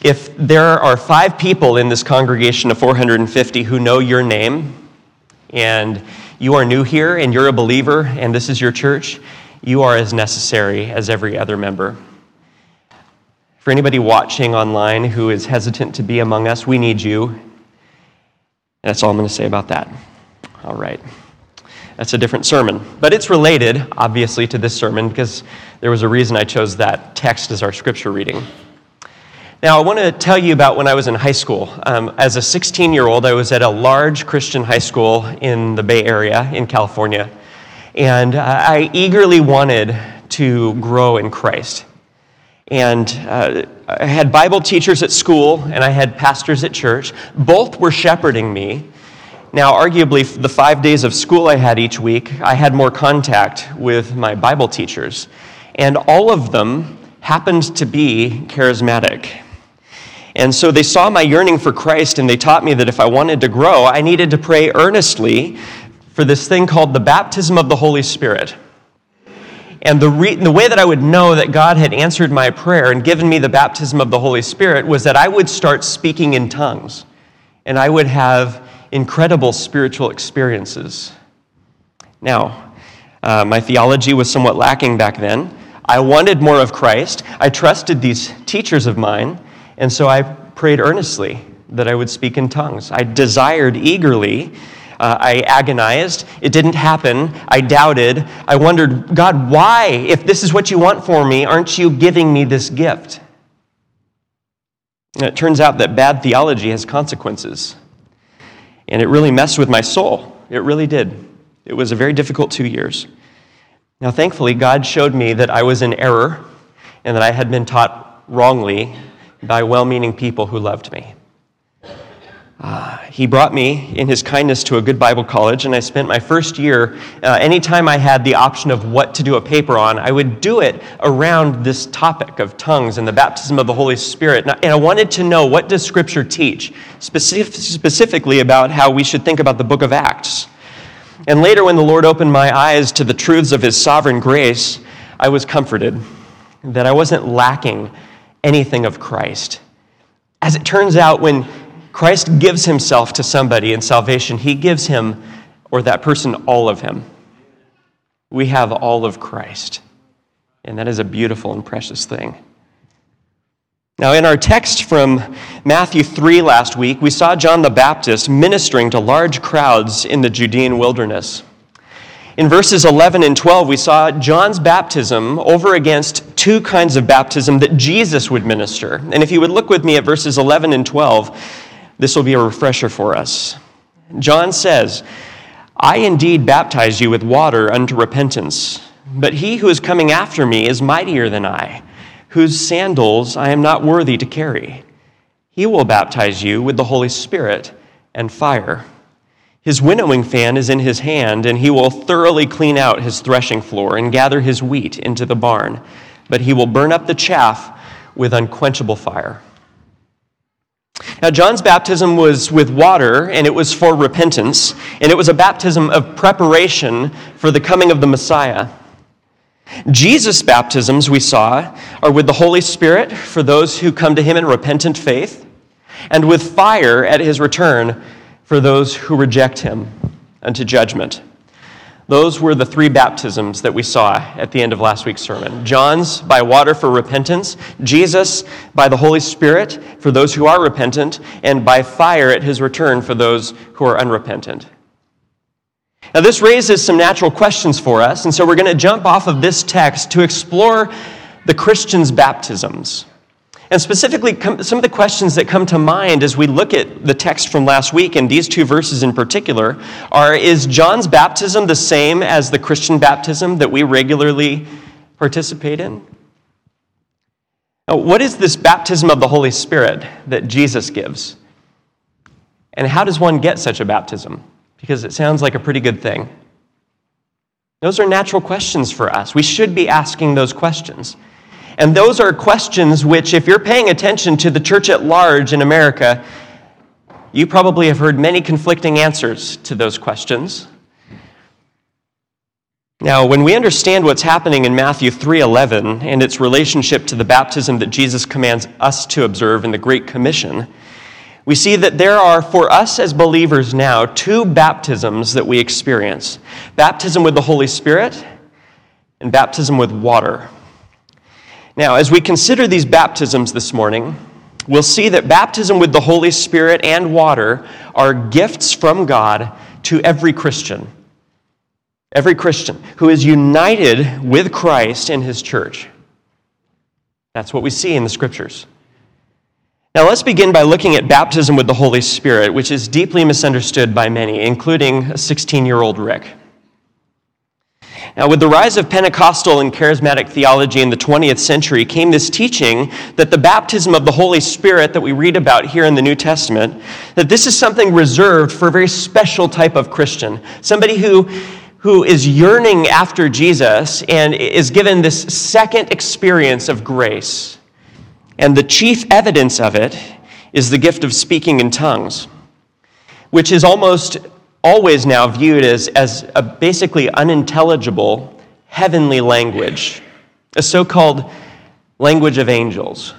If there are 5 people in this congregation of 450 who know your name, and you are new here, and you're a believer, and this is your church, you are as necessary as every other member. For anybody watching online who is hesitant to be among us, we need you. That's all I'm going to say about that. All right. That's a different sermon. But it's related, obviously, to this sermon because there was a reason I chose that text as our scripture reading. Now, I want to tell you about when I was in high school. As a 16-year-old, I was at a large Christian high school in the Bay Area in California. And I eagerly wanted to grow in Christ. And I had Bible teachers at school, and I had pastors at church. Both were shepherding me. Now, arguably, the 5 days of school I had each week, I had more contact with my Bible teachers. And all of them happened to be charismatic. And so they saw my yearning for Christ, and they taught me that if I wanted to grow, I needed to pray earnestly for this thing called the baptism of the Holy Spirit. And the way that I would know that God had answered my prayer and given me the baptism of the Holy Spirit was that I would start speaking in tongues, and I would have incredible spiritual experiences. Now, my theology was somewhat lacking back then. I wanted more of Christ. I trusted these teachers of mine, and so I prayed earnestly that I would speak in tongues. I desired eagerly. I agonized. It didn't happen. I doubted. I wondered, God, why? If this is what you want for me, aren't you giving me this gift? And it turns out that bad theology has consequences. And it really messed with my soul. It really did. It was a very difficult 2 years. Now, thankfully, God showed me that I was in error and that I had been taught wrongly by well-meaning people who loved me. He brought me in his kindness to a good Bible college, and I spent my first year, anytime I had the option of what to do a paper on, I would do it around this topic of tongues and the baptism of the Holy Spirit. And I wanted to know, what does Scripture teach, specifically about how we should think about the book of Acts. And later, when the Lord opened my eyes to the truths of his sovereign grace, I was comforted that I wasn't lacking anything of Christ. As it turns out, when Christ gives himself to somebody in salvation, he gives him, or that person, all of him. We have all of Christ. And that is a beautiful and precious thing. Now, in our text from Matthew 3 last week, we saw John the Baptist ministering to large crowds in the Judean wilderness. In verses 11 and 12, we saw John's baptism over against 2 kinds of baptism that Jesus would minister. And if you would look with me at verses 11 and 12, this will be a refresher for us. John says, I indeed baptize you with water unto repentance, but he who is coming after me is mightier than I, whose sandals I am not worthy to carry. He will baptize you with the Holy Spirit and fire. His winnowing fan is in his hand, and he will thoroughly clean out his threshing floor and gather his wheat into the barn, but he will burn up the chaff with unquenchable fire. Now, John's baptism was with water, and it was for repentance, and it was a baptism of preparation for the coming of the Messiah. Jesus' baptisms, we saw, are with the Holy Spirit for those who come to him in repentant faith, and with fire at his return for those who reject him unto judgment. Those were the 3 baptisms that we saw at the end of last week's sermon. John's by water for repentance, Jesus by the Holy Spirit for those who are repentant, and by fire at his return for those who are unrepentant. Now, this raises some natural questions for us, and so we're going to jump off of this text to explore the Christian's baptisms. And specifically, some of the questions that come to mind as we look at the text from last week, and these 2 verses in particular, are, is John's baptism the same as the Christian baptism that we regularly participate in? Now, what is this baptism of the Holy Spirit that Jesus gives? And how does one get such a baptism? Because it sounds like a pretty good thing. Those are natural questions for us. We should be asking those questions. And those are questions which, if you're paying attention to the church at large in America, you probably have heard many conflicting answers to those questions. Now, when we understand what's happening in Matthew 3:11 and its relationship to the baptism that Jesus commands us to observe in the Great Commission, we see that there are, for us as believers now, two baptisms that we experience. Baptism with the Holy Spirit and baptism with water. Now, as we consider these baptisms this morning, we'll see that baptism with the Holy Spirit and water are gifts from God to every Christian. Every Christian who is united with Christ and his church. That's what we see in the Scriptures. Now let's begin by looking at baptism with the Holy Spirit, which is deeply misunderstood by many, including 16-year-old Rick. Now, with the rise of Pentecostal and charismatic theology in the 20th century came this teaching that the baptism of the Holy Spirit that we read about here in the New Testament, that this is something reserved for a very special type of Christian, somebody who is yearning after Jesus and is given this second experience of grace. And the chief evidence of it is the gift of speaking in tongues, which is almost always now viewed as a basically unintelligible heavenly language, a so-called language of angels.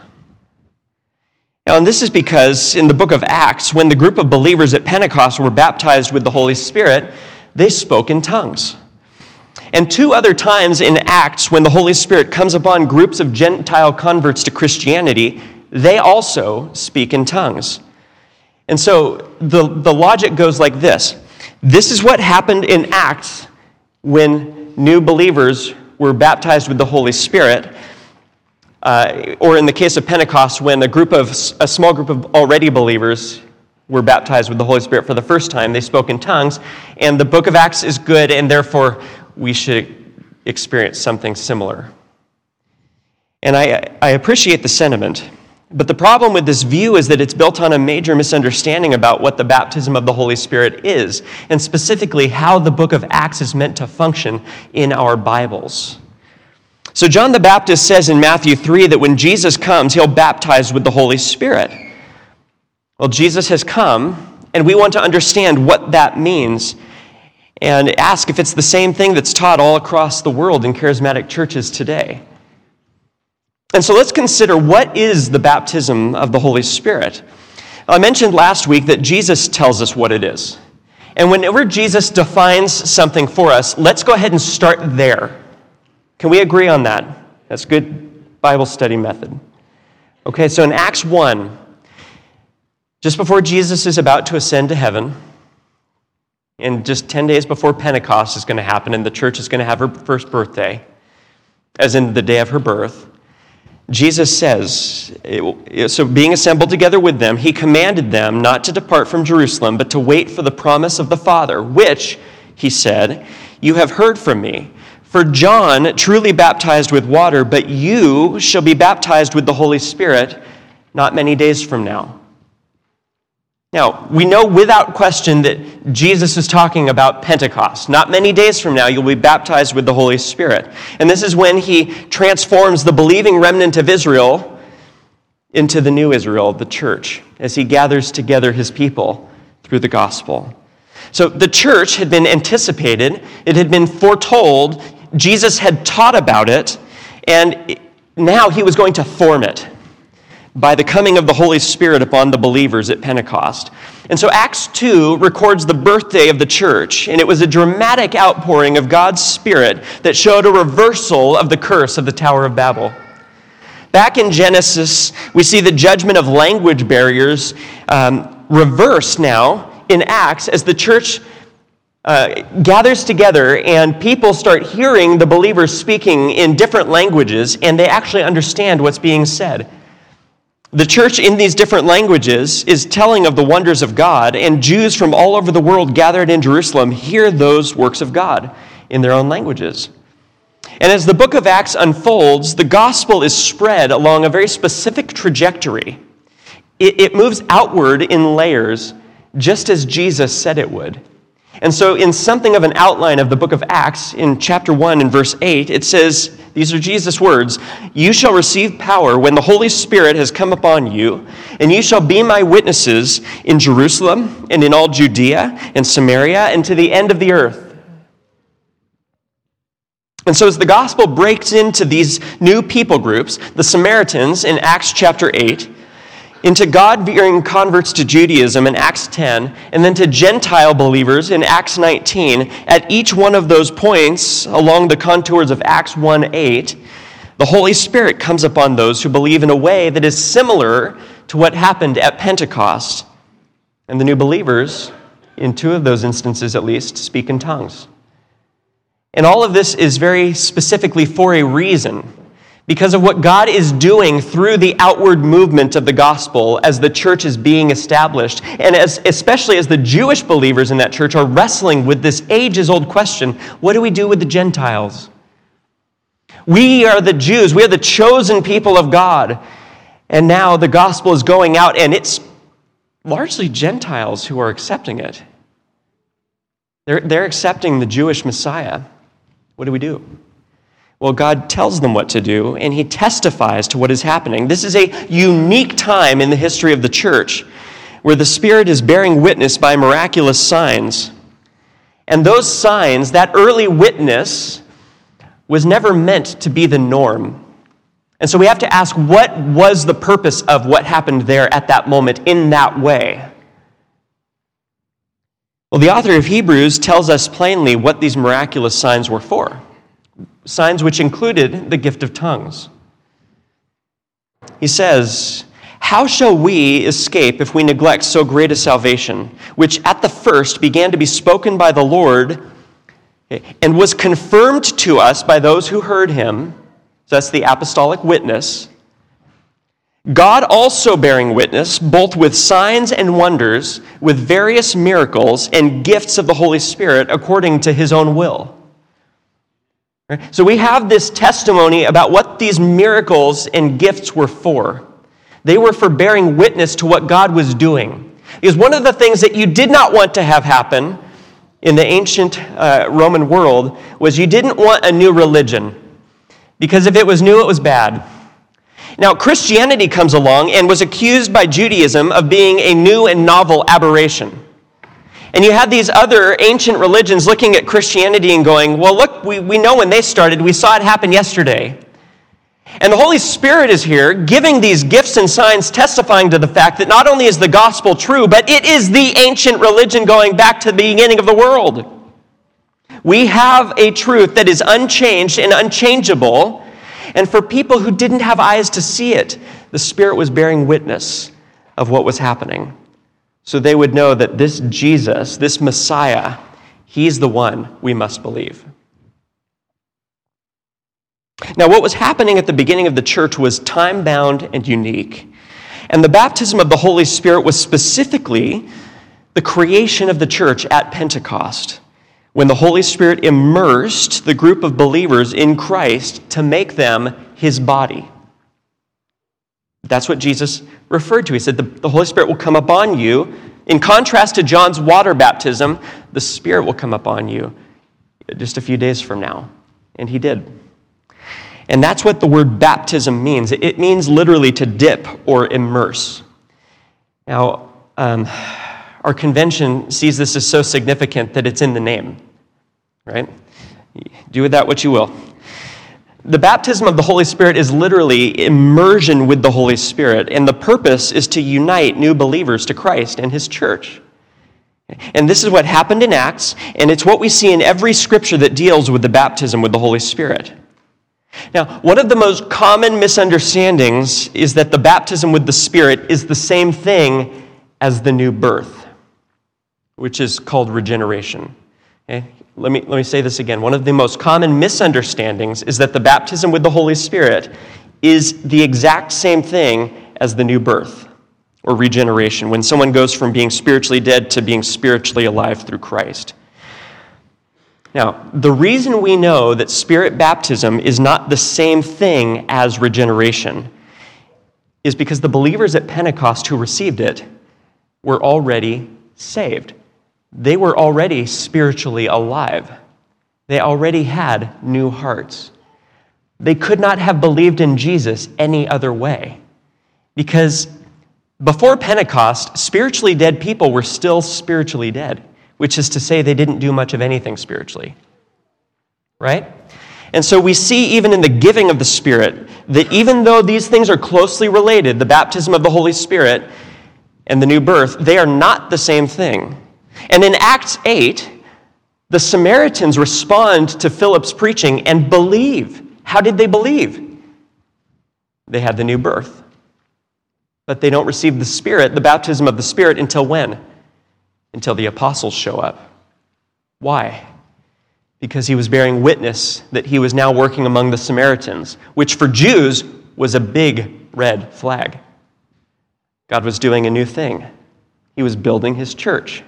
Now, and this is because in the book of Acts, when the group of believers at Pentecost were baptized with the Holy Spirit, they spoke in tongues. And two other times in Acts, when the Holy Spirit comes upon groups of Gentile converts to Christianity, they also speak in tongues. And so the logic goes like this. This is what happened in Acts when new believers were baptized with the Holy Spirit, or in the case of Pentecost, when a small group of already believers were baptized with the Holy Spirit for the first time. They spoke in tongues, and the book of Acts is good, and therefore we should experience something similar. And I appreciate the sentiment, but the problem with this view is that it's built on a major misunderstanding about what the baptism of the Holy Spirit is, and specifically how the book of Acts is meant to function in our Bibles. So John the Baptist says in Matthew 3 that when Jesus comes, he'll baptize with the Holy Spirit. Well, Jesus has come, and we want to understand what that means and ask if it's the same thing that's taught all across the world in charismatic churches today. And so let's consider, what is the baptism of the Holy Spirit? I mentioned last week that Jesus tells us what it is. And whenever Jesus defines something for us, let's go ahead and start there. Can we agree on that? That's good Bible study method. Okay, so in Acts 1, just before Jesus is about to ascend to heaven, and just 10 days before Pentecost is going to happen, and the church is going to have her first birthday, as in the day of her birth, Jesus says, so being assembled together with them, he commanded them not to depart from Jerusalem, but to wait for the promise of the Father, which, he said, you have heard from me. For John truly baptized with water, but you shall be baptized with the Holy Spirit not many days from now. Now, we know without question that Jesus is talking about Pentecost. Not many days from now, you'll be baptized with the Holy Spirit. And this is when he transforms the believing remnant of Israel into the new Israel, the church, as he gathers together his people through the gospel. So the church had been anticipated, it had been foretold, Jesus had taught about it, and now he was going to form it by the coming of the Holy Spirit upon the believers at Pentecost. And so Acts 2 records the birthday of the church, and it was a dramatic outpouring of God's Spirit that showed a reversal of the curse of the Tower of Babel. Back in Genesis, we see the judgment of language barriers reversed now in Acts as the church gathers together and people start hearing the believers speaking in different languages, and they actually understand what's being said. The church in these different languages is telling of the wonders of God, and Jews from all over the world gathered in Jerusalem hear those works of God in their own languages. And as the book of Acts unfolds, the gospel is spread along a very specific trajectory. It moves outward in layers, just as Jesus said it would. And so in something of an outline of the book of Acts, in chapter 1 and verse 8, it says, these are Jesus' words, "You shall receive power when the Holy Spirit has come upon you, and you shall be my witnesses in Jerusalem and in all Judea and Samaria and to the end of the earth." And so as the gospel breaks into these new people groups, the Samaritans in Acts chapter 8, into God-fearing converts to Judaism in Acts 10, and then to Gentile believers in Acts 19, at each one of those points along the contours of Acts 1:8, the Holy Spirit comes upon those who believe in a way that is similar to what happened at Pentecost. And the new believers, in two of those instances at least, speak in tongues. And all of this is very specifically for a reason, because of what God is doing through the outward movement of the gospel as the church is being established, and especially as the Jewish believers in that church are wrestling with this ages-old question, what do we do with the Gentiles? We are the Jews, we are the chosen people of God, and now the gospel is going out, and it's largely Gentiles who are accepting it. They're accepting the Jewish Messiah. What do we do? Well, God tells them what to do, and he testifies to what is happening. This is a unique time in the history of the church where the Spirit is bearing witness by miraculous signs. And those signs, that early witness, was never meant to be the norm. And so we have to ask, what was the purpose of what happened there at that moment in that way? Well, the author of Hebrews tells us plainly what these miraculous signs were for. Signs which included the gift of tongues. He says, "How shall we escape if we neglect so great a salvation, which at the first began to be spoken by the Lord and was confirmed to us by those who heard him?" So that's the apostolic witness. "God also bearing witness, both with signs and wonders, with various miracles and gifts of the Holy Spirit according to his own will." So we have this testimony about what these miracles and gifts were for. They were for bearing witness to what God was doing. Because one of the things that you did not want to have happen in the ancient Roman world was you didn't want a new religion. Because if it was new, it was bad. Now, Christianity comes along and was accused by Judaism of being a new and novel aberration. And you had these other ancient religions looking at Christianity and going, well, look, we know when they started. We saw it happen yesterday. And the Holy Spirit is here giving these gifts and signs, testifying to the fact that not only is the gospel true, but it is the ancient religion going back to the beginning of the world. We have a truth that is unchanged and unchangeable. And for people who didn't have eyes to see it, the Spirit was bearing witness of what was happening. So they would know that this Jesus, this Messiah, he's the one we must believe. Now, what was happening at the beginning of the church was time-bound and unique. And the baptism of the Holy Spirit was specifically the creation of the church at Pentecost, when the Holy Spirit immersed the group of believers in Christ to make them his body. That's what Jesus referred to. He said, the Holy Spirit will come upon you. In contrast to John's water baptism, the Spirit will come upon you just a few days from now. And he did. And that's what the word baptism means. It means literally to dip or immerse. Now, our convention sees this as so significant that it's in the name, right? Do with that what you will. The baptism of the Holy Spirit is literally immersion with the Holy Spirit, and the purpose is to unite new believers to Christ and his church. And this is what happened in Acts, and it's what we see in every scripture that deals with the baptism with the Holy Spirit. Now, one of the most common misunderstandings is that the baptism with the Spirit is the same thing as the new birth, which is called regeneration. Okay? Let me say this again. One of the most common misunderstandings is that the baptism with the Holy Spirit is the exact same thing as the new birth or regeneration, when someone goes from being spiritually dead to being spiritually alive through Christ. Now, the reason we know that Spirit baptism is not the same thing as regeneration is because the believers at Pentecost who received it were already saved. They were already spiritually alive. They already had new hearts. They could not have believed in Jesus any other way, because before Pentecost, spiritually dead people were still spiritually dead, which is to say they didn't do much of anything spiritually, right? And so we see even in the giving of the Spirit that even though these things are closely related, the baptism of the Holy Spirit and the new birth, they are not the same thing. And in Acts 8, the Samaritans respond to Philip's preaching and believe. How did they believe? They had the new birth. But they don't receive the Spirit, the baptism of the Spirit, until when? Until the apostles show up. Why? Because he was bearing witness that he was now working among the Samaritans, which for Jews was a big red flag. God was doing a new thing. He was building his church.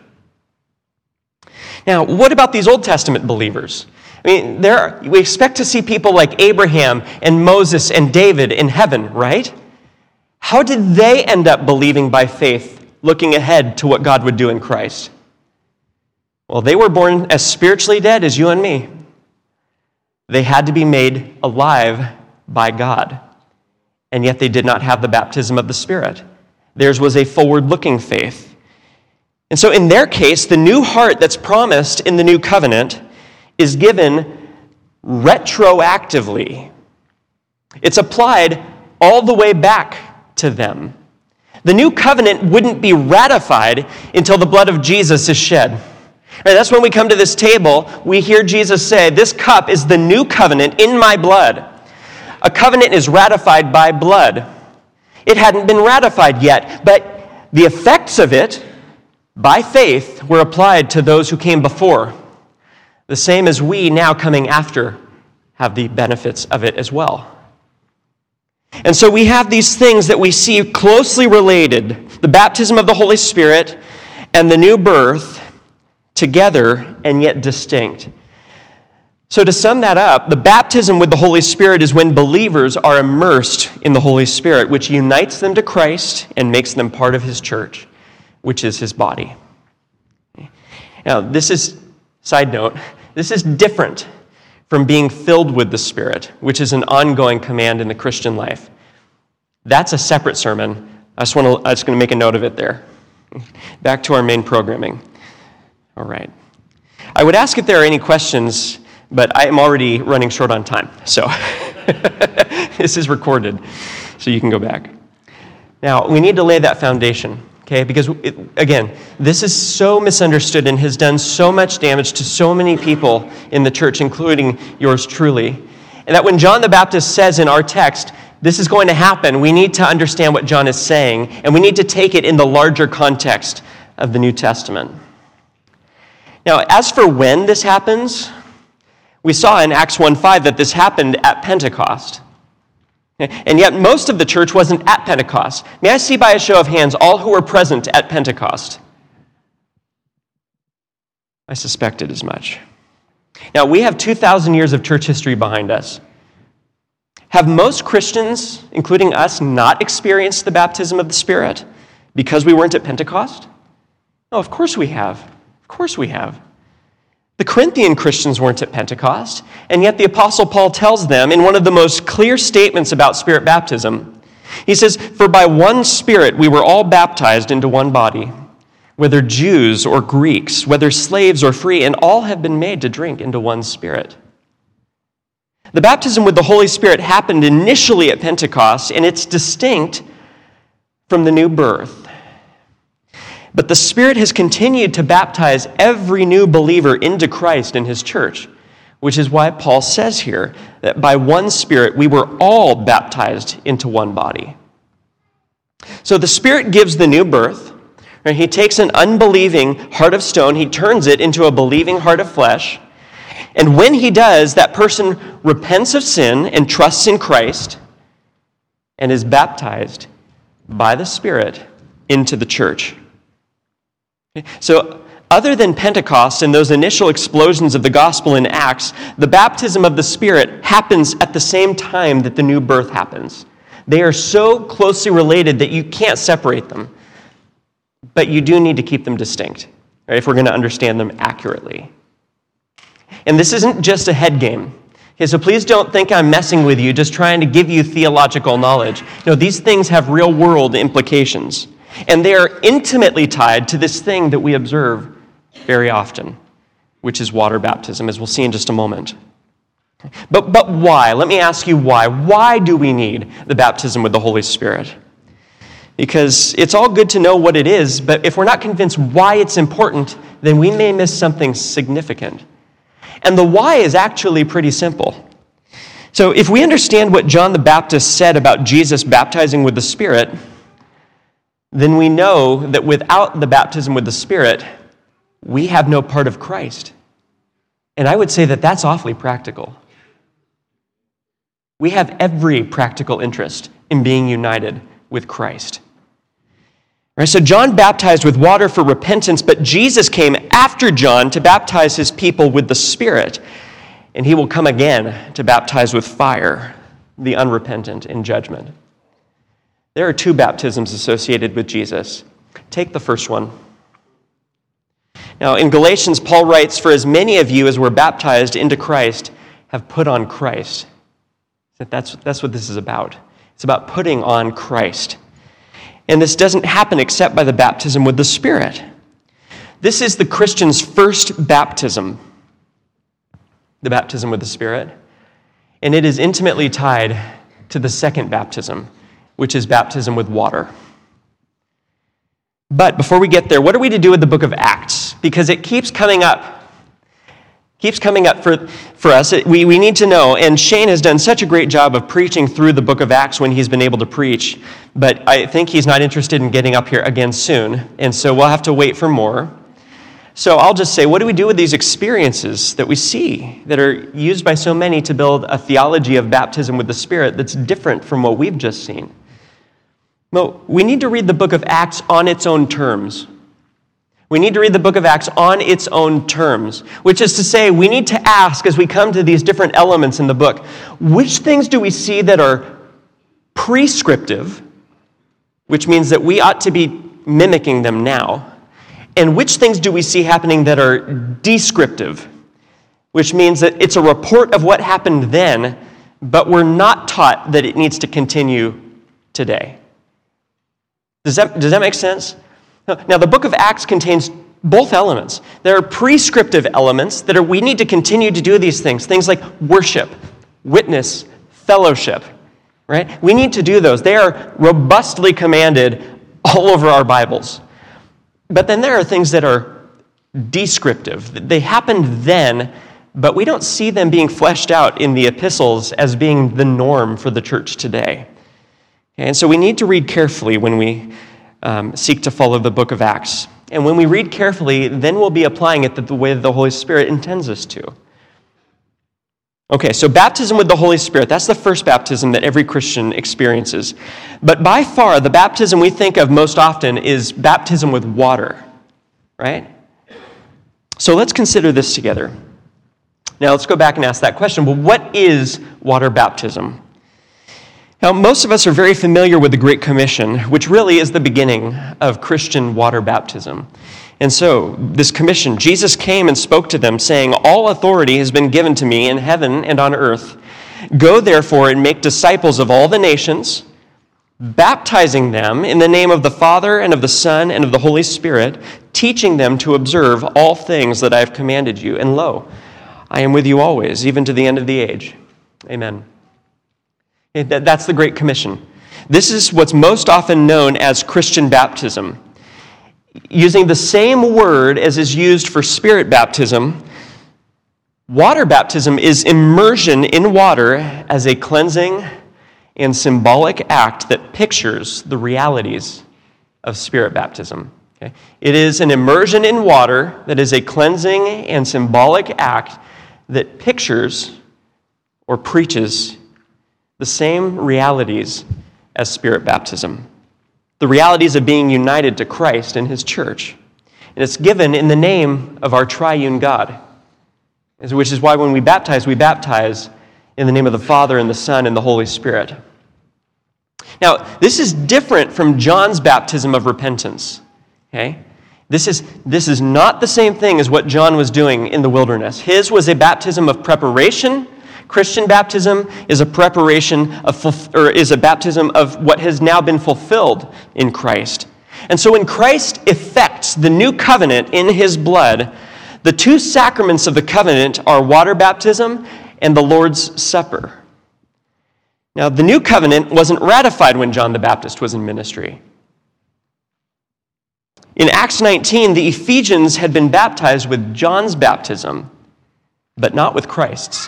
Now, what about these Old Testament believers? I mean, we expect to see people like Abraham and Moses and David in heaven, right? How did they end up believing by faith, looking ahead to what God would do in Christ? Well, they were born as spiritually dead as you and me. They had to be made alive by God, and yet they did not have the baptism of the Spirit. Theirs was a forward-looking faith. And so in their case, the new heart that's promised in the new covenant is given retroactively. It's applied all the way back to them. The new covenant wouldn't be ratified until the blood of Jesus is shed. Right, that's when we come to this table, we hear Jesus say, "This cup is the new covenant in my blood." A covenant is ratified by blood. It hadn't been ratified yet, but the effects of it, by faith, were applied to those who came before. The same as we now coming after have the benefits of it as well. And so we have these things that we see closely related, the baptism of the Holy Spirit and the new birth, together and yet distinct. So to sum that up, the baptism with the Holy Spirit is when believers are immersed in the Holy Spirit, which unites them to Christ and makes them part of his church, which is his body. Now, this is, side note, this is different from being filled with the Spirit, which is an ongoing command in the Christian life. That's a separate sermon. I'm just going to make a note of it there. Back to our main programming. All right. I would ask if there are any questions, but I am already running short on time. So this is recorded, so you can go back. Now, we need to lay that foundation, okay? Because, again, this is so misunderstood and has done so much damage to so many people in the church, including yours truly. And that when John the Baptist says in our text, this is going to happen, we need to understand what John is saying, and we need to take it in the larger context of the New Testament. Now, as for when this happens, we saw in Acts 1:5 that this happened at Pentecost. And yet most of the church wasn't at Pentecost. May I see by a show of hands all who were present at Pentecost? I suspected as much. Now, we have 2,000 years of church history behind us. Have most Christians, including us, not experienced the baptism of the Spirit because we weren't at Pentecost? No, of course we have. Of course we have. The Corinthian Christians weren't at Pentecost, and yet the Apostle Paul tells them in one of the most clear statements about Spirit baptism, he says, "For by one Spirit we were all baptized into one body, whether Jews or Greeks, whether slaves or free, and all have been made to drink into one Spirit." The baptism with the Holy Spirit happened initially at Pentecost, and it's distinct from the new birth. But the Spirit has continued to baptize every new believer into Christ in his church, which is why Paul says here that by one Spirit we were all baptized into one body. So the Spirit gives the new birth. Right? He takes an unbelieving heart of stone, he turns it into a believing heart of flesh. And when he does, that person repents of sin and trusts in Christ and is baptized by the Spirit into the church. So, other than Pentecost and those initial explosions of the gospel in Acts, the baptism of the Spirit happens at the same time that the new birth happens. They are so closely related that you can't separate them. But you do need to keep them distinct, right, if we're going to understand them accurately. And this isn't just a head game. Okay, so please don't think I'm messing with you, just trying to give you theological knowledge. No, these things have real-world implications. And they are intimately tied to this thing that we observe very often, which is water baptism, as we'll see in just a moment. But why? Let me ask you why. Why do we need the baptism with the Holy Spirit? Because it's all good to know what it is, but if we're not convinced why it's important, then we may miss something significant. And the why is actually pretty simple. So if we understand what John the Baptist said about Jesus baptizing with the Spirit, then we know that without the baptism with the Spirit, we have no part of Christ. And I would say that that's awfully practical. We have every practical interest in being united with Christ. Right, so John baptized with water for repentance, but Jesus came after John to baptize his people with the Spirit. And he will come again to baptize with fire the unrepentant in judgment. There are 2 baptisms associated with Jesus. Take the first one. Now, in Galatians, Paul writes, "For as many of you as were baptized into Christ have put on Christ." That's what this is about. It's about putting on Christ. And this doesn't happen except by the baptism with the Spirit. This is the Christian's first baptism, the baptism with the Spirit. And it is intimately tied to the second baptism, which is baptism with water. But before we get there, what are we to do with the book of Acts? Because it keeps coming up. For us. We need to know. And Shane has done such a great job of preaching through the book of Acts when he's been able to preach. But I think he's not interested in getting up here again soon. And so we'll have to wait for more. So I'll just say, what do we do with these experiences that we see that are used by so many to build a theology of baptism with the Spirit that's different from what we've just seen? Well, we need to read the book of Acts on its own terms. We need to read the book of Acts on its own terms, which is to say, we need to ask as we come to these different elements in the book, which things do we see that are prescriptive, which means that we ought to be mimicking them now, and which things do we see happening that are descriptive, which means that it's a report of what happened then, but we're not taught that it needs to continue today. Does that make sense? Now, the book of Acts contains both elements. There are prescriptive elements that we need to continue to do these things like worship, witness, fellowship, right? We need to do those. They are robustly commanded all over our Bibles. But then there are things that are descriptive. They happened then, but we don't see them being fleshed out in the epistles as being the norm for the church today. And so we need to read carefully when we seek to follow the book of Acts. And when we read carefully, then we'll be applying it the way that the Holy Spirit intends us to. Okay, so baptism with the Holy Spirit, that's the first baptism that every Christian experiences. But by far, the baptism we think of most often is baptism with water, right? So let's consider this together. Now let's go back and ask that question. Well, what is water baptism? Now, most of us are very familiar with the Great Commission, which really is the beginning of Christian water baptism. And so, this commission, Jesus came and spoke to them, saying, "All authority has been given to me in heaven and on earth. Go, therefore, and make disciples of all the nations, baptizing them in the name of the Father and of the Son and of the Holy Spirit, teaching them to observe all things that I have commanded you. And lo, I am with you always, even to the end of the age." Amen. That's the Great Commission. This is what's most often known as Christian baptism. Using the same word as is used for Spirit baptism, water baptism is immersion in water as a cleansing and symbolic act that pictures the realities of Spirit baptism. Okay? It is an immersion in water that is a cleansing and symbolic act that pictures or preaches the same realities as Spirit baptism. The realities of being united to Christ and His church. And it's given in the name of our triune God. Which is why when we baptize in the name of the Father and the Son and the Holy Spirit. Now, this is different from John's baptism of repentance. Okay? This is not the same thing as what John was doing in the wilderness. His was a baptism of preparation. Christian baptism is a baptism of what has now been fulfilled in Christ. And so when Christ effects the new covenant in His blood, the two sacraments of the covenant are water baptism and the Lord's Supper. Now, the new covenant wasn't ratified when John the Baptist was in ministry. In Acts 19, the Ephesians had been baptized with John's baptism, but not with Christ's.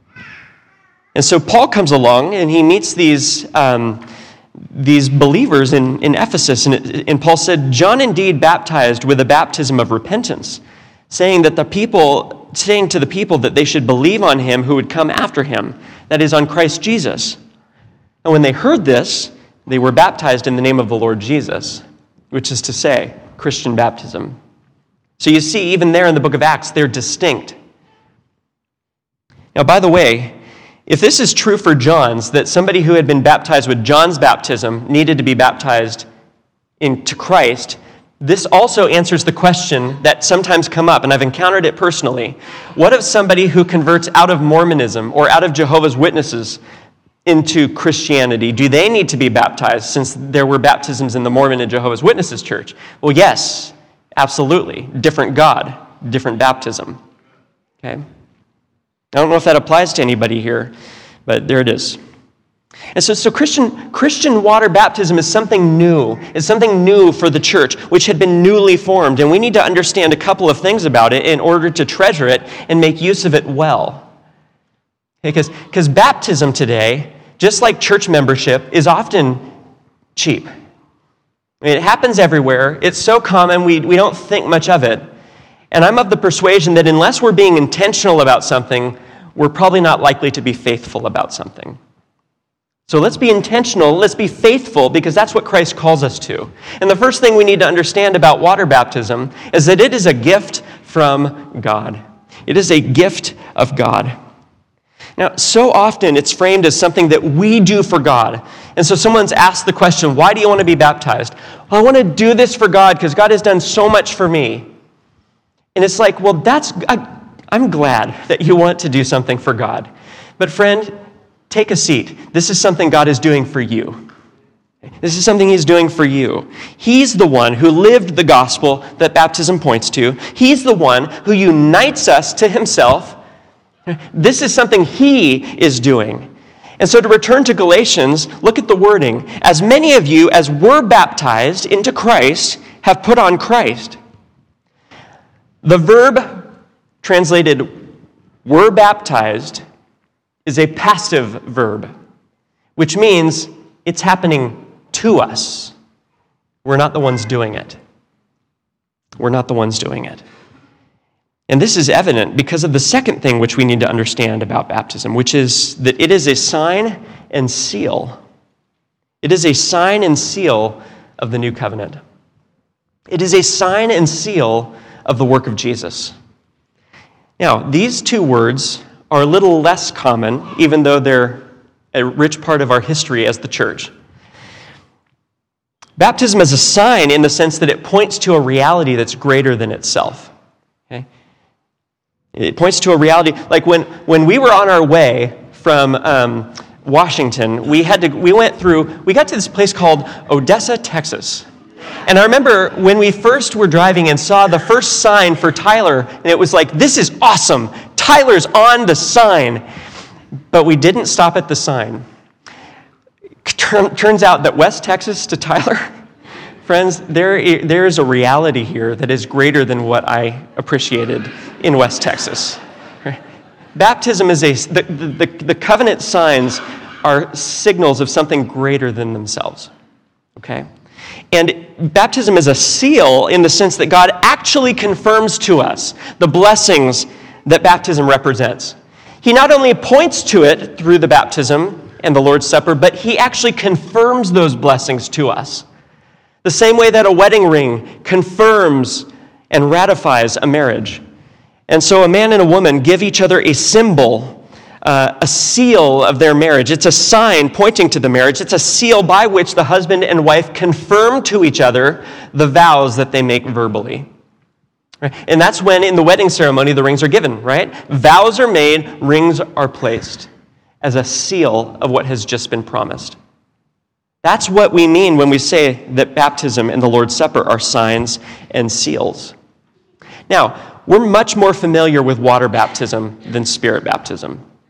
And so Paul comes along and he meets these believers in Ephesus, and Paul said, John indeed baptized with a baptism of repentance, saying to the people that they should believe on him who would come after him, that is, on Christ Jesus. And when they heard this, they were baptized in the name of the Lord Jesus, which is to say, Christian baptism. So you see, even there in the book of Acts, they're distinct. Now, by the way, if this is true for John's, that somebody who had been baptized with John's baptism needed to be baptized into Christ, this also answers the question that sometimes come up, and I've encountered it personally. What if somebody who converts out of Mormonism or out of Jehovah's Witnesses into Christianity, do they need to be baptized since there were baptisms in the Mormon and Jehovah's Witnesses church? Well, yes, absolutely. Different God, different baptism. Okay? I don't know if that applies to anybody here, but there it is. And so Christian water baptism is something new. It's something new for the church, which had been newly formed. And we need to understand a couple of things about it in order to treasure it and make use of it well. Because baptism today, just like church membership, is often cheap. It happens everywhere. It's so common, we don't think much of it. And I'm of the persuasion that unless we're being intentional about something, we're probably not likely to be faithful about something. So let's be intentional, let's be faithful, because that's what Christ calls us to. And the first thing we need to understand about water baptism is that it is a gift from God. It is a gift of God. Now, so often it's framed as something that we do for God. And so someone's asked the question, why do you want to be baptized? Well, I want to do this for God because God has done so much for me. And it's like, well, I'm glad that you want to do something for God. But friend, take a seat. This is something God is doing for you. This is something he's doing for you. He's the one who lived the gospel that baptism points to. He's the one who unites us to himself. This is something he is doing. And so to return to Galatians, look at the wording. As many of you as were baptized into Christ have put on Christ. The verb translated were baptized is a passive verb, which means it's happening to us. We're not the ones doing it. We're not the ones doing it. And this is evident because of the second thing which we need to understand about baptism, which is that it is a sign and seal. It is a sign and seal of the new covenant. It is a sign and seal of the work of Jesus. Now, these two words are a little less common, even though they're a rich part of our history as the church. Baptism is a sign in the sense that it points to a reality that's greater than itself. Okay? It points to a reality, like when we were on our way from Washington, we got to this place called Odessa, Texas. And I remember when we first were driving and saw the first sign for Tyler, and it was like, this is awesome. Tyler's on the sign. But we didn't stop at the sign. Turns out that West Texas to Tyler, friends, there is a reality here that is greater than what I appreciated in West Texas. Baptism is the covenant signs are signals of something greater than themselves. Okay? And baptism is a seal in the sense that God actually confirms to us the blessings that baptism represents. He not only points to it through the baptism and the Lord's Supper, but he actually confirms those blessings to us. The same way that a wedding ring confirms and ratifies a marriage. And so a man and a woman give each other a symbol, a seal of their marriage. It's a sign pointing to the marriage. It's a seal by which the husband and wife confirm to each other the vows that they make verbally. Right? And that's when in the wedding ceremony the rings are given, right? Vows are made, rings are placed as a seal of what has just been promised. That's what we mean when we say that baptism and the Lord's Supper are signs and seals. Now, we're much more familiar with water baptism than spirit baptism.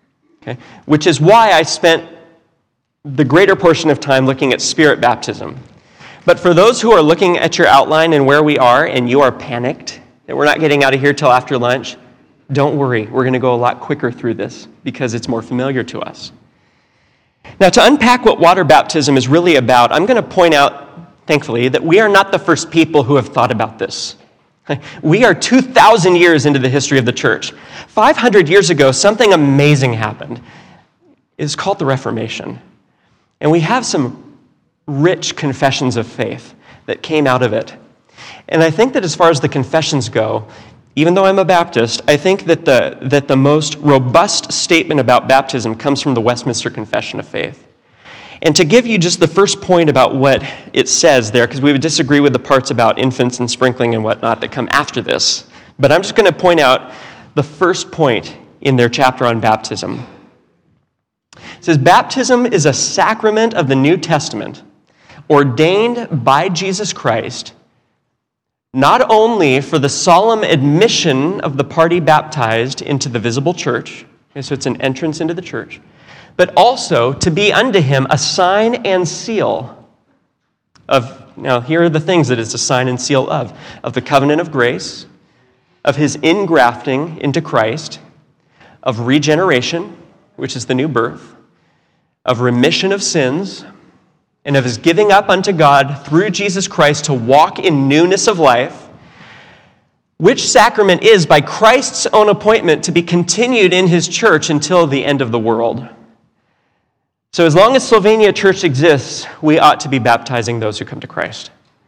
Okay? Which is why I spent the greater portion of time looking at Spirit baptism. But for those who are looking at your outline and where we are, and you are panicked that we're not getting out of here till after lunch, don't worry. We're going to go a lot quicker through this because it's more familiar to us. Now, to unpack what water baptism is really about, I'm going to point out, thankfully, that we are not the first people who have thought about this. We are 2,000 years into the history of the church. 500 years ago, something amazing happened. It's called the Reformation. And we have some rich confessions of faith that came out of it. And I think that as far as the confessions go, even though I'm a Baptist, I think that the most robust statement about baptism comes from the Westminster Confession of Faith. And to give you just the first point about what it says there, because we would disagree with the parts about infants and sprinkling and whatnot that come after this, but I'm just going to point out the first point in their chapter on baptism. It says, baptism is a sacrament of the New Testament ordained by Jesus Christ, not only for the solemn admission of the party baptized into the visible church, okay, so it's an entrance into the church, but also to be unto him a sign and seal of, now here are the things that it's a sign and seal of the covenant of grace, of his ingrafting into Christ, of regeneration, which is the new birth, of remission of sins, and of his giving up unto God through Jesus Christ to walk in newness of life, which sacrament is by Christ's own appointment to be continued in his church until the end of the world. So as long as Sylvania Church exists, we ought to be baptizing those who come to Christ.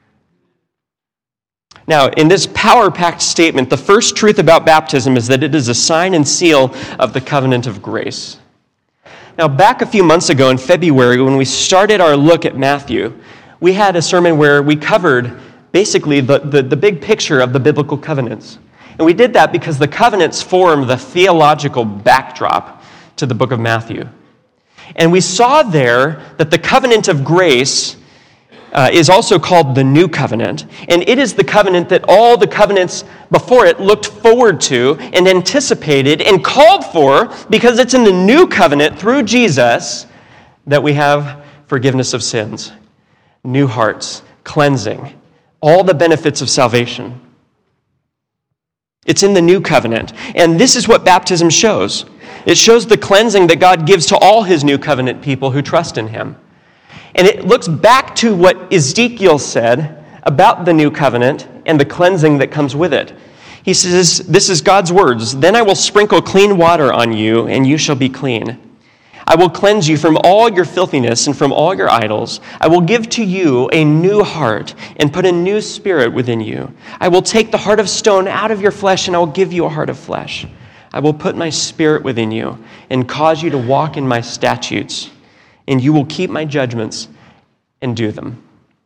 Now, in this power-packed statement, the first truth about baptism is that it is a sign and seal of the covenant of grace. Now, back a few months ago in February, when we started our look at Matthew, we had a sermon where we covered basically the big picture of the biblical covenants. And we did that because the covenants form the theological backdrop to the book of Matthew. And we saw there that the covenant of grace is also called the new covenant. And it is the covenant that all the covenants before it looked forward to and anticipated and called for, because it's in the new covenant through Jesus that we have forgiveness of sins, new hearts, cleansing, all the benefits of salvation. It's in the new covenant. And this is what baptism shows. It shows the cleansing that God gives to all his new covenant people who trust in him. And it looks back to what Ezekiel said about the new covenant and the cleansing that comes with it. He says, this is God's words, "Then I will sprinkle clean water on you, and you shall be clean. I will cleanse you from all your filthiness and from all your idols. I will give to you a new heart and put a new spirit within you. I will take the heart of stone out of your flesh, and I will give you a heart of flesh. I will put my spirit within you and cause you to walk in my statutes, and you will keep my judgments and do them."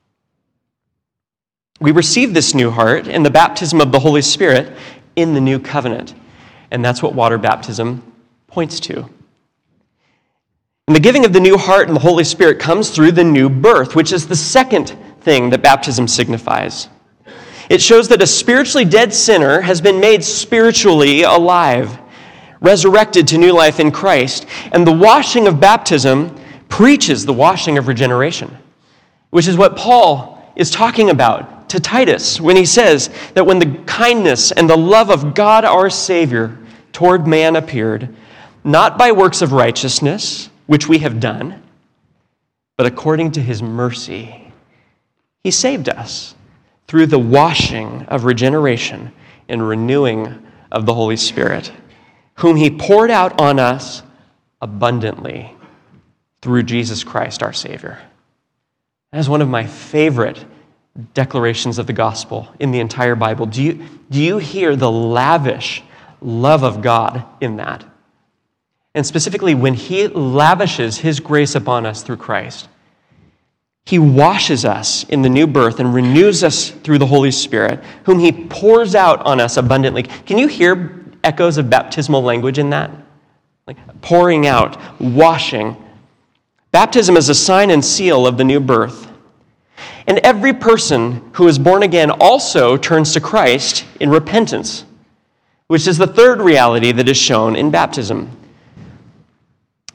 We receive this new heart in the baptism of the Holy Spirit in the new covenant. And that's what water baptism points to. And the giving of the new heart and the Holy Spirit comes through the new birth, which is the second thing that baptism signifies. It shows that a spiritually dead sinner has been made spiritually alive, resurrected to new life in Christ. And the washing of baptism preaches the washing of regeneration, which is what Paul is talking about to Titus when he says that when the kindness and the love of God our Savior toward man appeared, not by works of righteousness, which we have done, but according to his mercy, he saved us through the washing of regeneration and renewing of the Holy Spirit, whom he poured out on us abundantly through Jesus Christ our Savior. That is one of my favorite declarations of the gospel in the entire Bible. Do you hear the lavish love of God in that? And specifically, when he lavishes his grace upon us through Christ, he washes us in the new birth and renews us through the Holy Spirit, whom he pours out on us abundantly. Can you hear echoes of baptismal language in that? Like pouring out, washing. Baptism is a sign and seal of the new birth. And every person who is born again also turns to Christ in repentance, which is the third reality that is shown in baptism.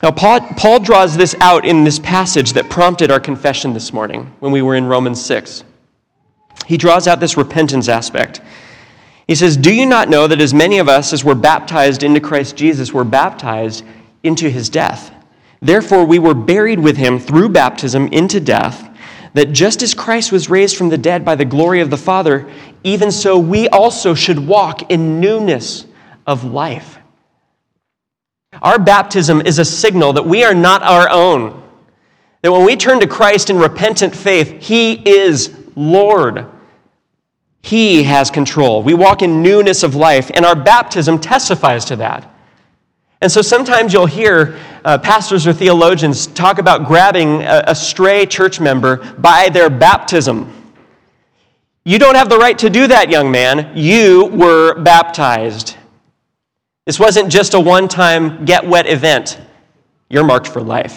Now, Paul draws this out in this passage that prompted our confession this morning when we were in Romans 6. He draws out this repentance aspect. He says, "Do you not know that as many of us as were baptized into Christ Jesus were baptized into his death? Therefore we were buried with him through baptism into death, that just as Christ was raised from the dead by the glory of the Father, even so we also should walk in newness of life." Our baptism is a signal that we are not our own. That when we turn to Christ in repentant faith, he is Lord. He has control. We walk in newness of life, and our baptism testifies to that. And so sometimes you'll hear pastors or theologians talk about grabbing a stray church member by their baptism. You don't have the right to do that, young man. You were baptized. This wasn't just a one-time get-wet event. You're marked for life.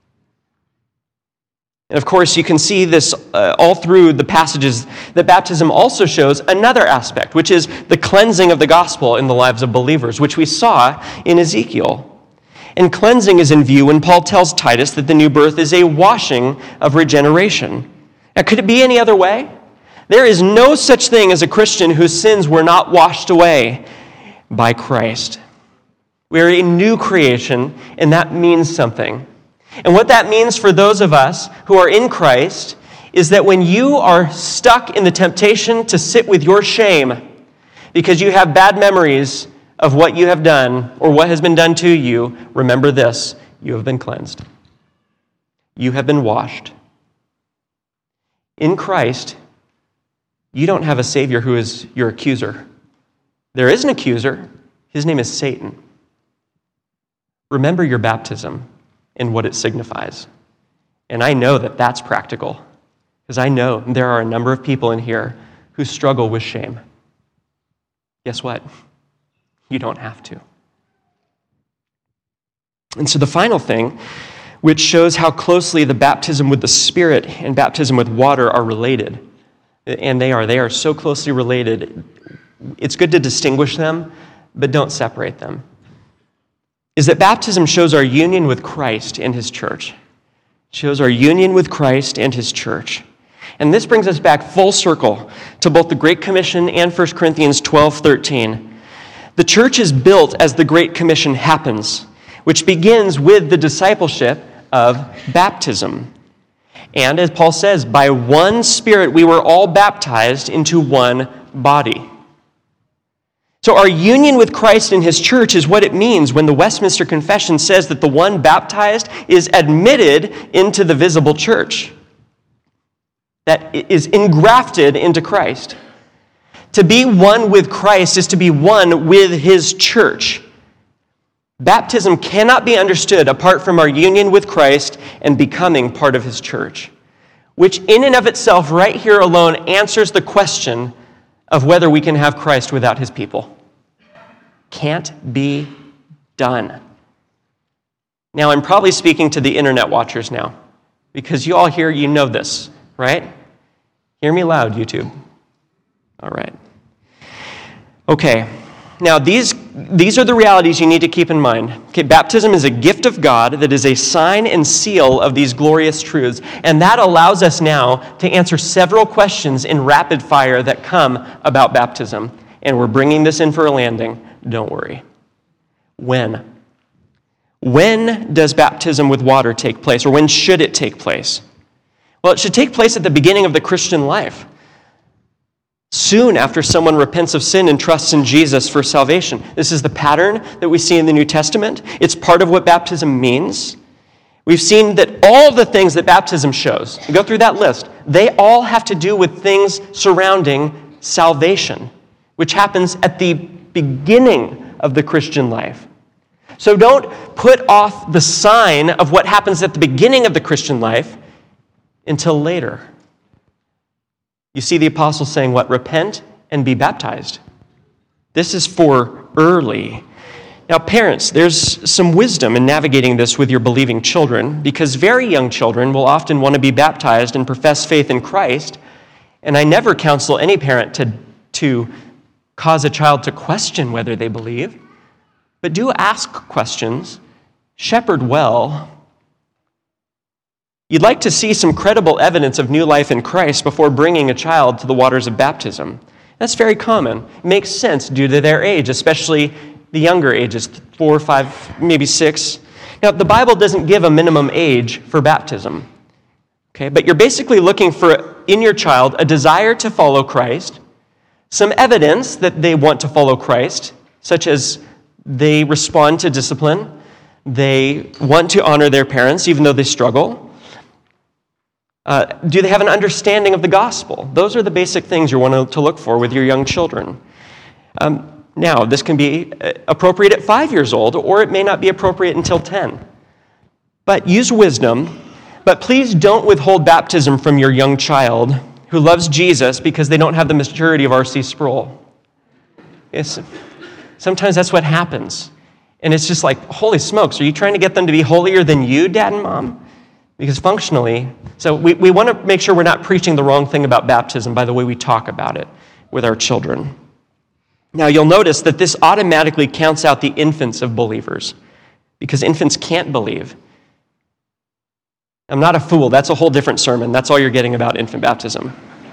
And of course, you can see this all through the passages that baptism also shows another aspect, which is the cleansing of the gospel in the lives of believers, which we saw in Ezekiel. And cleansing is in view when Paul tells Titus that the new birth is a washing of regeneration. Now, could it be any other way? There is no such thing as a Christian whose sins were not washed away by Christ. We are a new creation, and that means something. And what that means for those of us who are in Christ is that when you are stuck in the temptation to sit with your shame because you have bad memories of what you have done or what has been done to you, remember this: you have been cleansed. You have been washed. In Christ, you don't have a Savior who is your accuser. There is an accuser. His name is Satan. Remember your baptism and what it signifies. And I know that that's practical, because I know there are a number of people in here who struggle with shame. Guess what? You don't have to. And so the final thing, which shows how closely the baptism with the Spirit and baptism with water are related, and they are so closely related, it's good to distinguish them, but don't separate them, is that baptism shows our union with Christ and his church. It shows our union with Christ and his church. And this brings us back full circle to both the Great Commission and 1 Corinthians 12:13. The church is built as the Great Commission happens, which begins with the discipleship of baptism. And as Paul says, by one Spirit we were all baptized into one body. So our union with Christ and his church is what it means when the Westminster Confession says that the one baptized is admitted into the visible church, that is engrafted into Christ. To be one with Christ is to be one with his church. Baptism cannot be understood apart from our union with Christ and becoming part of his church, which in and of itself right here alone answers the question of whether we can have Christ without his people. Can't be done. Now, I'm probably speaking to the internet watchers now, because you all here, you know this, right? Hear me loud, YouTube. All right. Okay. Now, these are the realities you need to keep in mind. Okay, baptism is a gift of God that is a sign and seal of these glorious truths, and that allows us now to answer several questions in rapid fire that come about baptism. And we're bringing this in for a landing. Don't worry. When? When does baptism with water take place, or when should it take place? Well, it should take place at the beginning of the Christian life, soon after someone repents of sin and trusts in Jesus for salvation. This is the pattern that we see in the New Testament. It's part of what baptism means. We've seen that all the things that baptism shows, you go through that list, they all have to do with things surrounding salvation, which happens at the beginning of the Christian life. So don't put off the sign of what happens at the beginning of the Christian life until later. You see the apostles saying what? Repent and be baptized. This is for early. Now, parents, there's some wisdom in navigating this with your believing children, because very young children will often want to be baptized and profess faith in Christ, and I never counsel any parent to cause a child to question whether they believe, but do ask questions. shepherd well, you'd like to see some credible evidence of new life in Christ before bringing a child to the waters of baptism. That's very common. It makes sense due to their age, especially the younger ages, 4, 5, maybe 6. Now, the Bible doesn't give a minimum age for baptism. Okay, but you're basically looking for, in your child, a desire to follow Christ, some evidence that they want to follow Christ, such as they respond to discipline, they want to honor their parents even though they struggle. Do they have an understanding of the gospel? Those are the basic things you want to look for with your young children. Now, this can be appropriate at 5 years old, or it may not be appropriate until 10. But use wisdom, but please don't withhold baptism from your young child who loves Jesus because they don't have the maturity of R.C. Sproul. Yes, sometimes that's what happens. And it's just like, holy smokes, are you trying to get them to be holier than you, Dad and Mom? Because functionally, so we want to make sure we're not preaching the wrong thing about baptism by the way we talk about it with our children. Now, you'll notice that this automatically counts out the infants of believers because infants can't believe. I'm not a fool. That's a whole different sermon. That's all you're getting about infant baptism.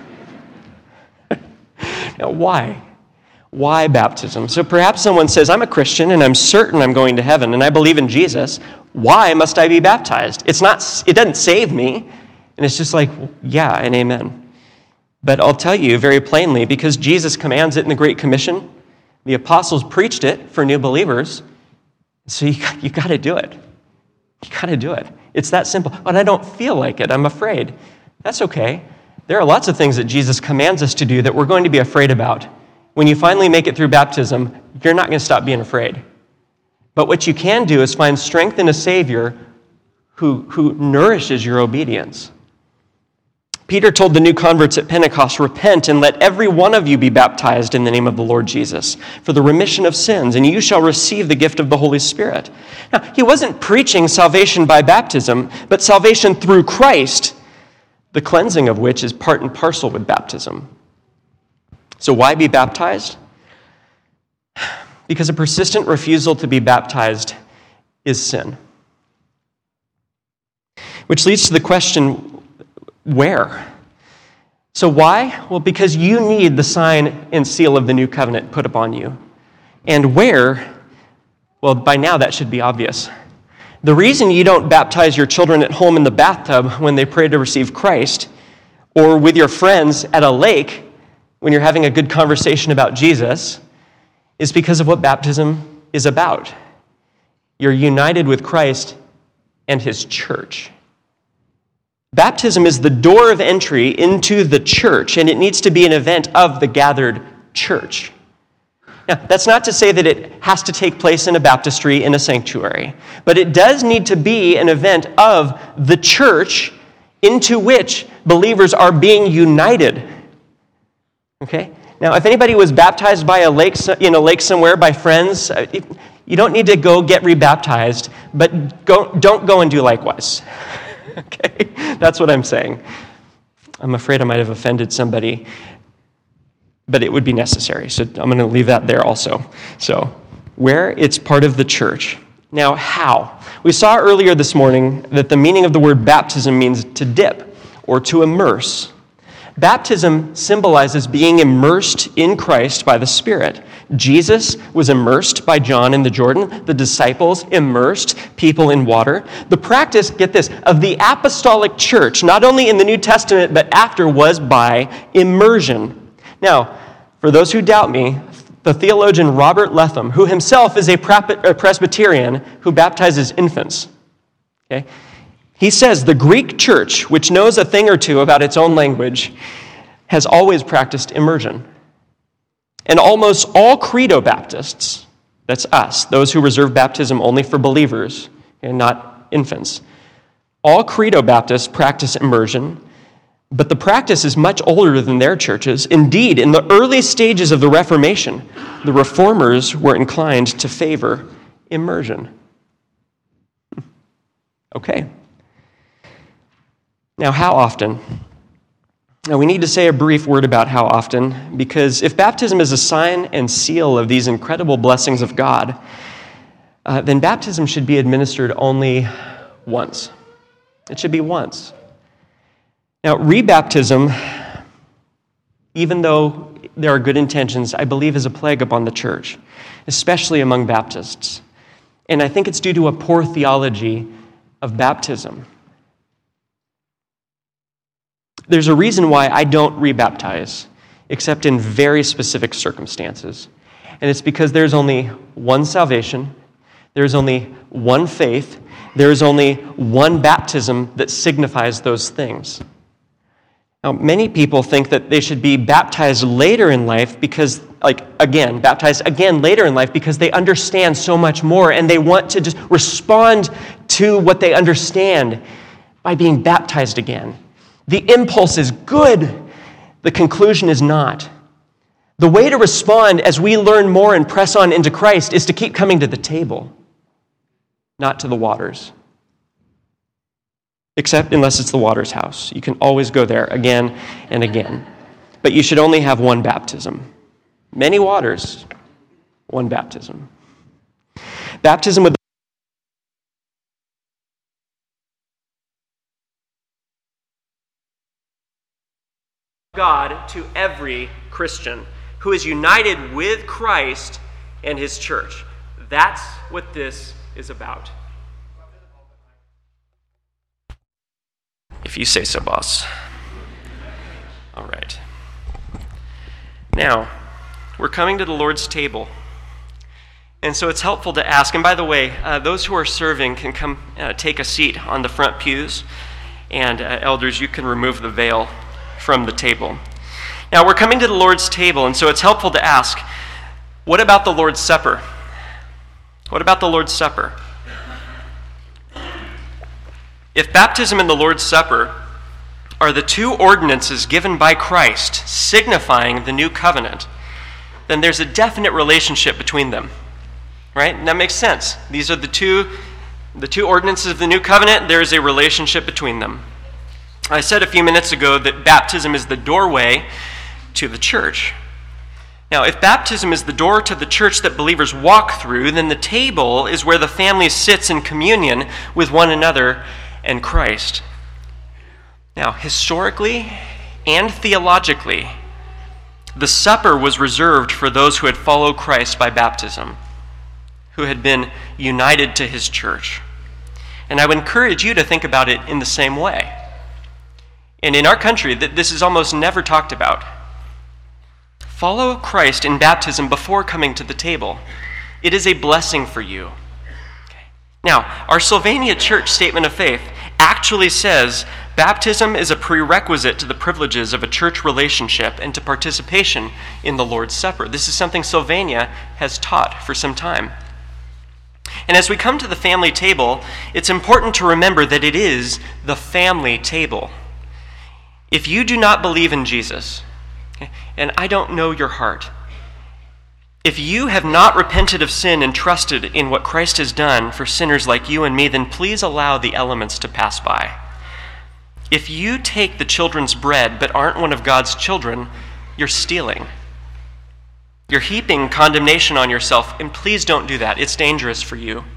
Now, why? Why baptism? So perhaps someone says, I'm a Christian and I'm certain I'm going to heaven and I believe in Jesus. Why must I be baptized? It doesn't save me. And it's just like, yeah and amen. But I'll tell you very plainly, because Jesus commands it in the Great Commission, the apostles preached it for new believers, so you got to do it. You got to do it. It's that simple. But I don't feel like it. I'm afraid. That's okay. There are lots of things that Jesus commands us to do that we're going to be afraid about. When you finally make it through baptism, you're not going to stop being afraid. But what you can do is find strength in a Savior who nourishes your obedience. Peter told the new converts at Pentecost, repent and let every one of you be baptized in the name of the Lord Jesus for the remission of sins, and you shall receive the gift of the Holy Spirit. Now, he wasn't preaching salvation by baptism, but salvation through Christ, the cleansing of which is part and parcel with baptism. So why be baptized? Because a persistent refusal to be baptized is sin. Which leads to the question, where? So why? Well, because you need the sign and seal of the new covenant put upon you. And where? Well, by now that should be obvious. The reason you don't baptize your children at home in the bathtub when they pray to receive Christ, or with your friends at a lake when you're having a good conversation about Jesus, is because of what baptism is about. You're united with Christ and his church. Baptism is the door of entry into the church, and it needs to be an event of the gathered church. Now, that's not to say that it has to take place in a baptistry in a sanctuary, but it does need to be an event of the church into which believers are being united. Okay? Now, if anybody was baptized by a lake somewhere by friends, you don't need to go get rebaptized, but don't go and do likewise. Okay? That's what I'm saying. I'm afraid I might have offended somebody, but it would be necessary. So I'm going to leave that there also. So, where? It's part of the church. Now, how? We saw earlier this morning that the meaning of the word baptism means to dip or to immerse. Baptism symbolizes being immersed in Christ by the Spirit. Jesus was immersed by John in the Jordan. The disciples immersed people in water. The practice, get this, of the apostolic church, not only in the New Testament but after, was by immersion. Now, for those who doubt me, the theologian Robert Letham, who himself is a Presbyterian who baptizes infants, okay, he says the Greek church, which knows a thing or two about its own language, has always practiced immersion. And almost all credo Baptists, that's us, those who reserve baptism only for believers and not infants, all credo Baptists practice immersion, but the practice is much older than their churches. Indeed, in the early stages of the Reformation, the Reformers were inclined to favor immersion. Okay. Now, how often? Now, we need to say a brief word about how often, because if baptism is a sign and seal of these incredible blessings of God, then baptism should be administered only once. It should be once. Now, rebaptism, even though there are good intentions, I believe is a plague upon the church, especially among Baptists. And I think it's due to a poor theology of baptism. There's a reason why I don't rebaptize, except in very specific circumstances. And it's because there's only one salvation, there's only one faith, there's only one baptism that signifies those things. Now, many people think that they should be baptized later in life because, baptized again later in life because they understand so much more and they want to just respond to what they understand by being baptized again. The impulse is good. The conclusion is not. The way to respond as we learn more and press on into Christ is to keep coming to the table, not to the waters. Except unless it's the water's house. You can always go there again and again. But you should only have one baptism. Many waters, one baptism. Baptism with God to every Christian who is united with Christ and his church. That's what this is about. If you say so, boss. All right. Now, we're coming to the Lord's table. And so it's helpful to ask, and by the way, those who are serving can come take a seat on the front pews, and elders, you can remove the veil from the table. Now, we're coming to the Lord's table, and so it's helpful to ask, what about the Lord's Supper? What about the Lord's Supper? If baptism and the Lord's Supper are the two ordinances given by Christ signifying the new covenant, then there's a definite relationship between them, right? And that makes sense. These are the two ordinances of the new covenant. There is a relationship between them. I said a few minutes ago that baptism is the doorway to the church. Now, if baptism is the door to the church that believers walk through, then the table is where the family sits in communion with one another and Christ. Now, historically and theologically, the supper was reserved for those who had followed Christ by baptism, who had been united to his church. And I would encourage you to think about it in the same way. And in our country, this is almost never talked about. Follow Christ in baptism before coming to the table. It is a blessing for you. Now, our Sylvania Church Statement of Faith actually says baptism is a prerequisite to the privileges of a church relationship and to participation in the Lord's Supper. This is something Sylvania has taught for some time. And as we come to the family table, it's important to remember that it is the family table. If you do not believe in Jesus, and I don't know your heart, if you have not repented of sin and trusted in what Christ has done for sinners like you and me, then please allow the elements to pass by. If you take the children's bread but aren't one of God's children, you're stealing. You're heaping condemnation on yourself, and please don't do that. It's dangerous for you.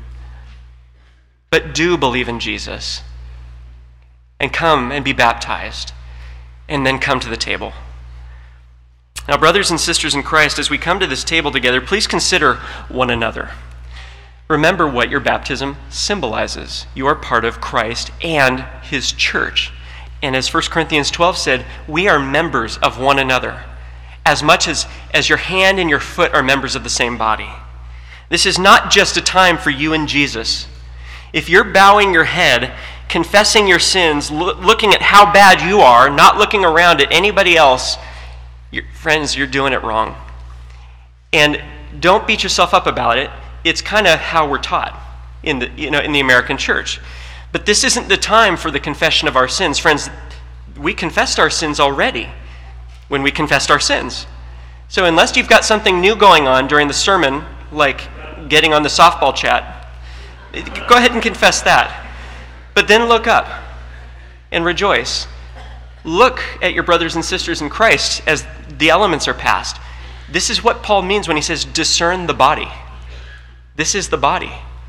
But do believe in Jesus and come and be baptized and then come to the table. Now, brothers and sisters in Christ, as we come to this table together, please consider one another. Remember what your baptism symbolizes. You are part of Christ and his church. And as 1 Corinthians 12 said, we are members of one another, as much as your hand and your foot are members of the same body. This is not just a time for you and Jesus. If you're bowing your head, confessing your sins, looking at how bad you are, not looking around at anybody else, friends, you're doing it wrong. And don't beat yourself up about it. It's kind of how we're taught in the American church. But this isn't the time for the confession of our sins. Friends, we confessed our sins already when we confessed our sins. So unless you've got something new going on during the sermon, like getting on the softball chat, go ahead and confess that. But then look up and rejoice. Look at your brothers and sisters in Christ as the elements are passed. This is what Paul means when he says, discern the body. This is the body.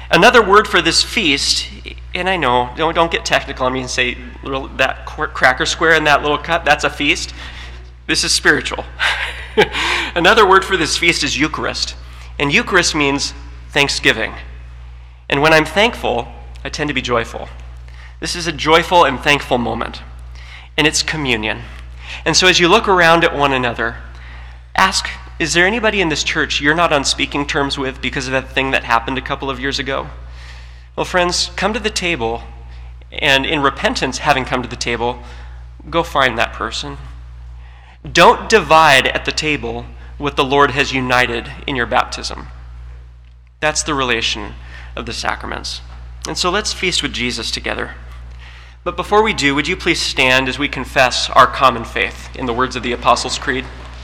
Another word for this feast, and I know, don't get technical on me and say that cracker square in that little cup, that's a feast. This is spiritual. Another word for this feast is Eucharist. And Eucharist means thanksgiving. And when I'm thankful, I tend to be joyful. This is a joyful and thankful moment. And it's communion. And so as you look around at one another, ask, is there anybody in this church you're not on speaking terms with because of that thing that happened a couple of years ago? Well, friends, come to the table, and in repentance, having come to the table, go find that person. Don't divide at the table what the Lord has united in your baptism. That's the relation of the sacraments. And so let's feast with Jesus together. But before we do, would you please stand as we confess our common faith in the words of the Apostles' Creed?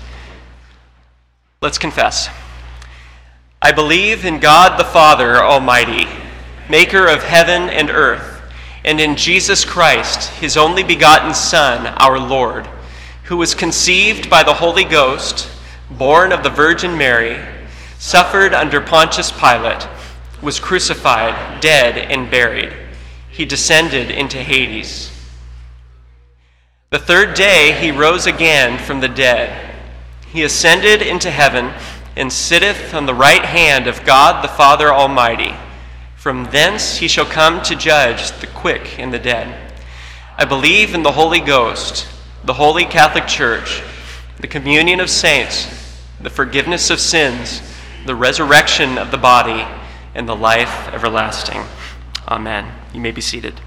Let's confess. I believe in God the Father Almighty, maker of heaven and earth, and in Jesus Christ, his only begotten Son, our Lord, who was conceived by the Holy Ghost, born of the Virgin Mary, suffered under Pontius Pilate, was crucified, dead, and buried. He descended into Hades. The third day he rose again from the dead. He ascended into heaven and sitteth on the right hand of God the Father Almighty. From thence he shall come to judge the quick and the dead. I believe in the Holy Ghost, the Holy Catholic Church, the communion of saints, the forgiveness of sins, the resurrection of the body, and the life everlasting. Amen. You may be seated.